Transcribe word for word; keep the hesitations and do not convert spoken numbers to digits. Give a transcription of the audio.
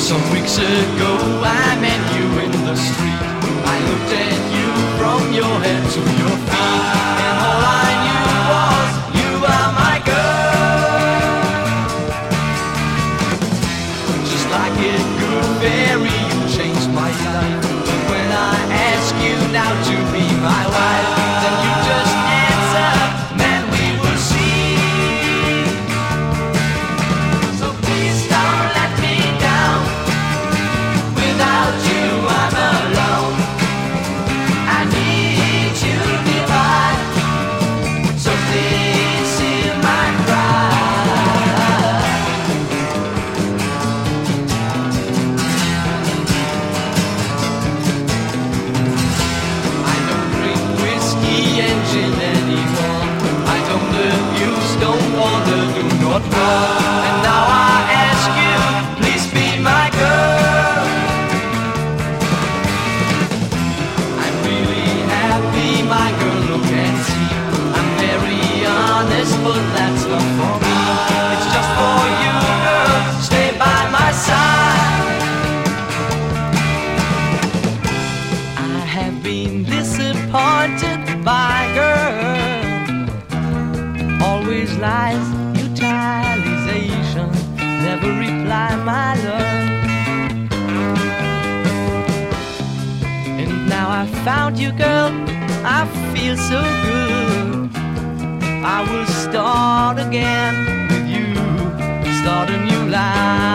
Some weeks ago I met you in the street. I looked at you from your head to your feet, and all I knew was you are my girl. Just like a good fairy, you changed my life. But when I ask you now to be my wife, then you just answer, man, we will see. So please don't let me down. Without you I'm alone. I need you divine. So please hear my cry. I don't drink whiskey and gin anymore. I don't abuse, don't wanna do not more. And now I ask you, please be my girl. I'm really happy, my girl, look and see. I'm very honest, but that's not for me. It's just for you, girl, stay by my side. I have been disappointed by girl. Always lies, utilization, never reply, my love. And now I found you, girl, I feel so good. I will start again with you, start a new life.